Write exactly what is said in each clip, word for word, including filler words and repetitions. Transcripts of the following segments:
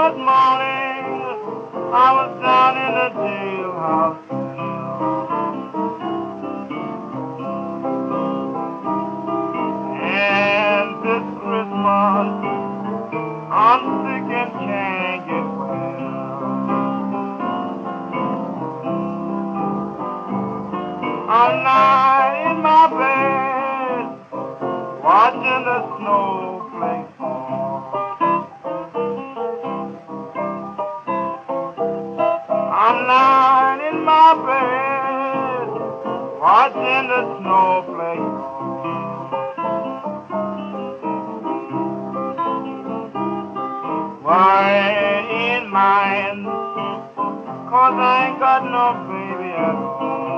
Christmas morning, I was down in the jailhouse. And this Christmas, I'm sick and can't get well. I'm lying in my bed, watching the snowflakes fall. I'm lying in my bed, watching the snowflakes fall. Worried in mind, 'cause I ain't got no baby at all.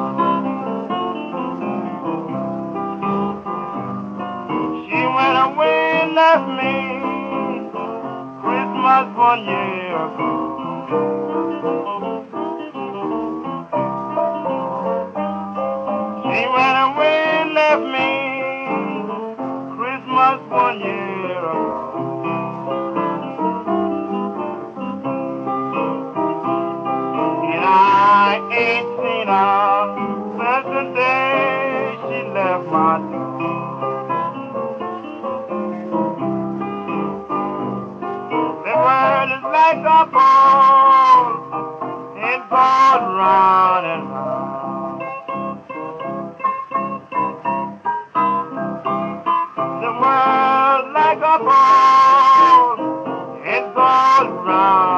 She went away and left me Christmas one year ago. She went away and left me Christmas one year ago. And I ain't seen her since the day she left my door. The world is like a ball, it goes round and round. The world like a ball, it goes round.